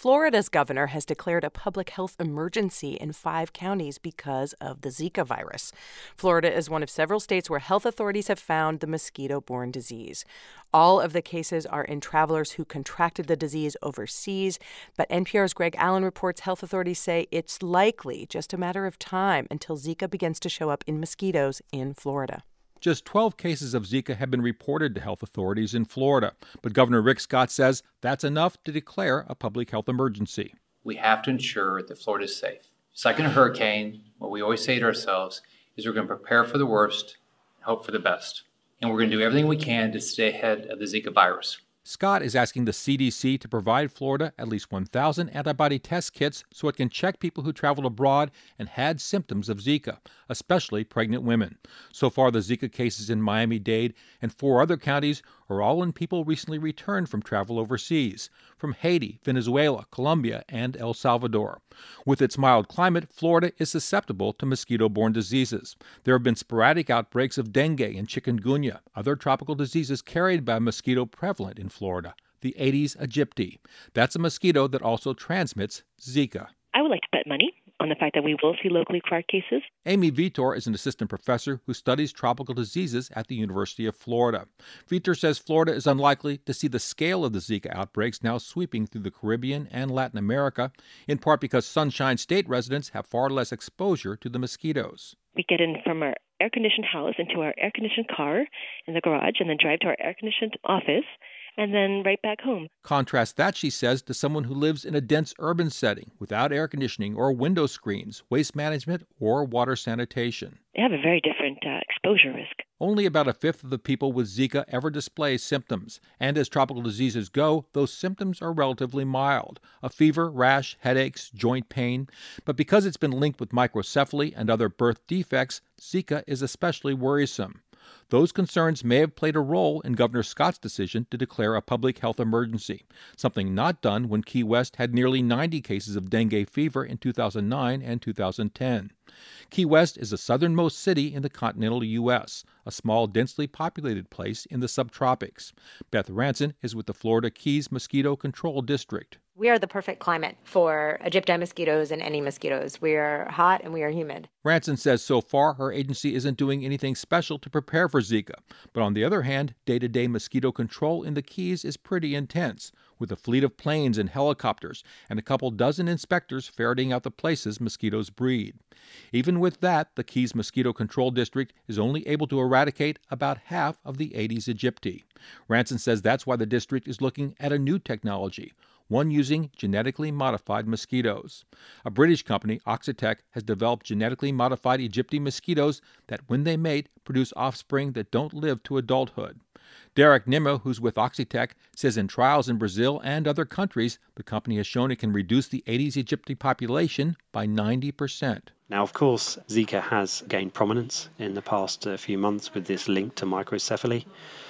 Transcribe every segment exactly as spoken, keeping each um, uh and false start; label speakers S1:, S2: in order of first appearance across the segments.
S1: Florida's governor has declared a public health emergency in five counties because of the Zika virus. Florida is one of several states where health authorities have found the mosquito-borne disease. All of the cases are in travelers who contracted the disease overseas, but N P R's Greg Allen reports health authorities say it's likely just a matter of time until Zika begins to show up in mosquitoes in Florida.
S2: Just twelve cases of Zika have been reported to health authorities in Florida, but Governor Rick Scott says that's enough to declare a public health emergency.
S3: We have to ensure that Florida is safe. It's like in a hurricane, what we always say to ourselves is we're going to prepare for the worst and hope for the best. And we're going to do everything we can to stay ahead of the Zika virus.
S2: Scott is asking the C D C to provide Florida at least one thousand antibody test kits so it can check people who traveled abroad and had symptoms of Zika, especially pregnant women. So far, the Zika cases in Miami-Dade and four other counties are all in people recently returned from travel overseas, from Haiti, Venezuela, Colombia, and El Salvador. With its mild climate, Florida is susceptible to mosquito-borne diseases. There have been sporadic outbreaks of dengue and chikungunya, other tropical diseases carried by mosquito prevalent in Florida. The Aedes aegypti. That's a mosquito that also transmits Zika.
S4: I would like to bet money on the fact that we will see locally acquired cases.
S2: Amy Vitor is an assistant professor who studies tropical diseases at the University of Florida. Vitor says Florida is unlikely to see the scale of the Zika outbreaks now sweeping through the Caribbean and Latin America, in part because Sunshine State residents have far less exposure to the mosquitoes.
S4: We get in from our air-conditioned house into our air-conditioned car in the garage and then drive to our air-conditioned office and then right back home.
S2: Contrast that, she says, to someone who lives in a dense urban setting without air conditioning or window screens, waste management, or water sanitation.
S4: They have a very different uh, exposure risk.
S2: Only about a fifth of the people with Zika ever display symptoms, and as tropical diseases go, those symptoms are relatively mild. A fever, rash, headaches, joint pain. But because it's been linked with microcephaly and other birth defects, Zika is especially worrisome. Those concerns may have played a role in Governor Scott's decision to declare a public health emergency, something not done when Key West had nearly ninety cases of dengue fever in two thousand nine and two thousand ten. Key West is the southernmost city in the continental U S, a small, densely populated place in the subtropics. Beth Ranson is with the Florida Keys Mosquito Control District.
S5: We are the perfect climate for Aegypti mosquitoes and any mosquitoes. We are hot and we are humid.
S2: Ranson says so far her agency isn't doing anything special to prepare for Zika. But on the other hand, day-to-day mosquito control in the Keys is pretty intense, with a fleet of planes and helicopters and a couple dozen inspectors ferreting out the places mosquitoes breed. Even with that, the Keys Mosquito Control District is only able to eradicate about half of the Aedes aegypti. Ranson says that's why the district is looking at a new technology, one using genetically modified mosquitoes. A British company, Oxitec, has developed genetically modified Aegypti mosquitoes that, when they mate, produce offspring that don't live to adulthood. Derek Nimmo, who's with Oxitec, says in trials in Brazil and other countries, the company has shown it can reduce the Aedes aegypti population by ninety percent.
S6: Now, of course, Zika has gained prominence in the past uh, few months with this link to microcephaly.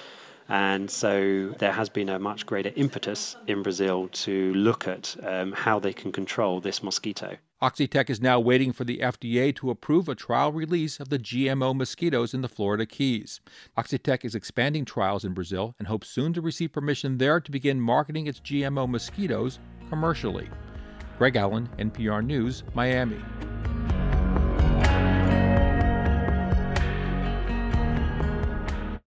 S6: And so there has been a much greater impetus in Brazil to look at um, how they can control this mosquito.
S2: Oxitec is now waiting for the F D A to approve a trial release of the G M O mosquitoes in the Florida Keys. Oxitec is expanding trials in Brazil and hopes soon to receive permission there to begin marketing its G M O mosquitoes commercially. Greg Allen, N P R News, Miami.